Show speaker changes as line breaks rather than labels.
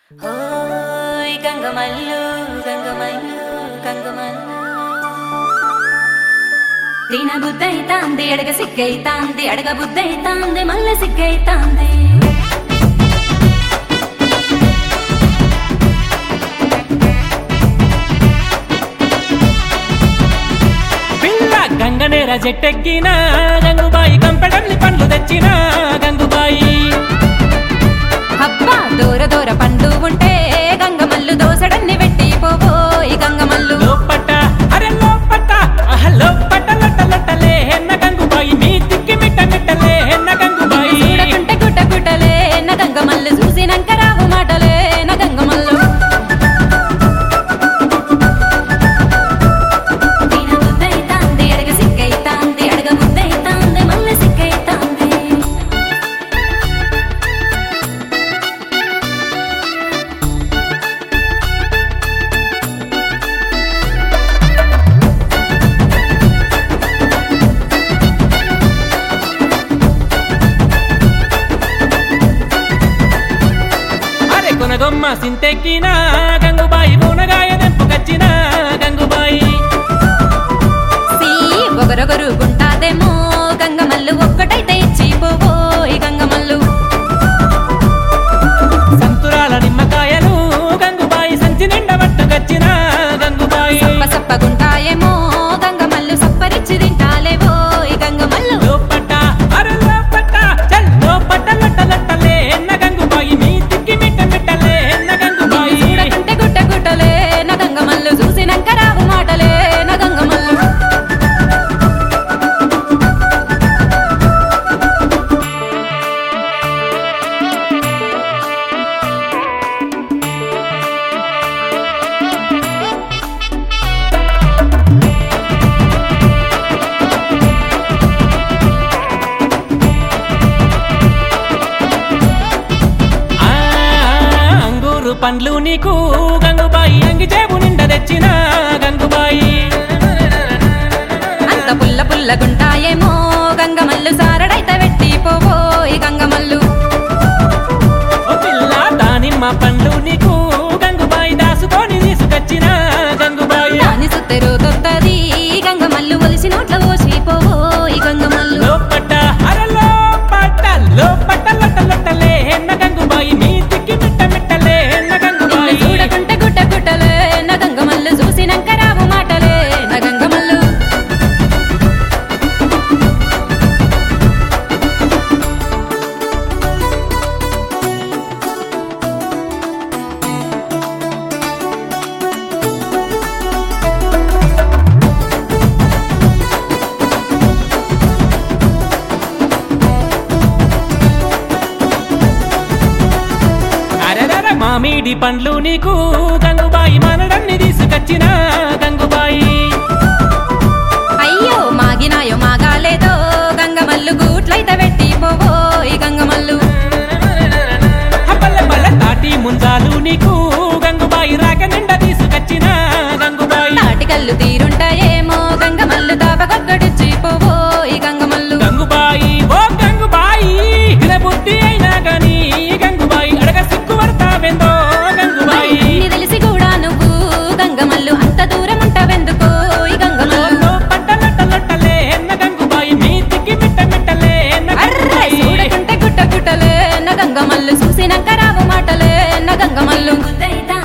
ఓయ్ గంగమల్లు గంగమల్లు గంగమల్లు దీన బుద్ధైతాంది అడగ సిగ్గైతాంది అడగ బుద్ధైతాంది మల్ల సిగ్గైతాంది
పిల్ల గంగనేర జట్టెక్కిన గంగుబాయి కంపెడల్లి పండ్లు తెచ్చిన గంగుబాయి
అబ్బా దూర దూర పండు ఉంటే గంగమల్లు దోసడన్ని పెట్టి పోబోయి గంగమల్లు
లోపట అరే లోపట లోపట లొట్ట లొట్టలే ఎన్న గంగుబాయి మీ తిక్కి మిట్ట మిట్టలే ఎన్న గంగుబాయి
చూడకుంటే గుట్ట గుట్టలే నా గంగమల్లు చూసినాక రావు మాటలే నా గంగమల్లు దీన బుద్ధైతాంది అడగ సిగ్గైతాంది అడగ బుద్ధైతాంది మల్ల సిగ్గైతాంది
అరే కొనగొమ్మ సింతెక్కిన గంగుబాయి పూనగాయ దెంపుకొచ్చిన గంగుబాయి
సీ ఒగరొగరు గుంటాదేమో గంగమల్లు ఒక్కటైతే ఇచ్చి పోబోయి గంగమల్లు
సంతురాల నిమ్మకాయలు గంగుబాయి సంచి నిండా పట్టుకొచ్చిన గంగుబాయి
సప్ప సప్పగుంటాయేమో గంగమల్లు సప్పరిచ్చి తింటాలేవో ఈ గంగమల్లు
లోపట అరే లోపట చల్ లోపట లొట్ట లొట్టలే ఎన్న గంగుబాయి మీ తిక్కి మిట్ట మిట్టలే ఎన్న గంగుబాయి
చూడకుంటే గుట్ట గుట్టలే నా గంగమల్లు చూసినాక రావు మాటలే నా గంగమల్లు
ఆ అంగూరు పండ్లు నీకు గంగుబాయి అంగి జేబు నిండా తెచ్చిన గంగుబాయి
అంత పుల్ల పుల్లగుంటాయేమో గంగమల్లు సారడైతే పెట్టి పోబోయి గంగమల్లు
ఓ పిల్ల దానిమ్మ పండ్లు నీకు గంగుబాయి దాసుకొని తీసుకొచ్చిన గంగుబాయి
దాని సుత్తెరు తొత్తది గంగమల్లు ఒలిసి నోట్ల పోసి పోబోయి గంగమల్లు
లోపట అరే లోపట లోపట లొట్ట లొట్టలే ఎన్న గంగుబాయి మీ తిక్కి మిట్ట మిట్టలే ఎన్న
నిన్ను
గంగుబాయి
చూడకుంటే గుట్ట గుట్టలే నా గంగమల్లు చూసినాక రావు మాటలే నా గంగమల్లు
అరెరర మామిడి పండ్లు నీకు గంగుబాయి మనడన్ని తీసుకొచ్చిన గంగుబాయి
అయ్యో మాగినాయో మాగాలేదో గంగమల్లు గూట్లైతే పెట్టి పోబోయి గంగమల్లు
పల్లె పల్లె తాటి ముంజాలు నీకు గంగుబాయి రాక నిండా తీసుకొచ్చిన గంగుబాయి
తాటికల్లు తీరుంటాయేమో గంగమల్లు దాపకొక్కడిచ్చి పోబోయి గంగమల్లు
గంగుబాయి ఓ గంగుబాయి ఇల బుద్ధి అయినా గాని గంగుబాయి అడగ సిక్కు పడతావెందో గంగుబాయి
ఇన్ని తెలిసి కూడా నువ్వు గంగమల్లు అంత దూరం ఉంటావెందుకో ఈ గంగమల్లు
లోపట లొట్ట లొట్టలే ఎన్న గంగుబాయి మీ తిక్కి మిట్ట మిట్టలే ఎన్న
అర్రే
గంగుబాయి
చూడకుంటే గుట్ట గుట్టలే నా గంగమల్లు చూసినాక రావు మాటలే నా గంగమల్లు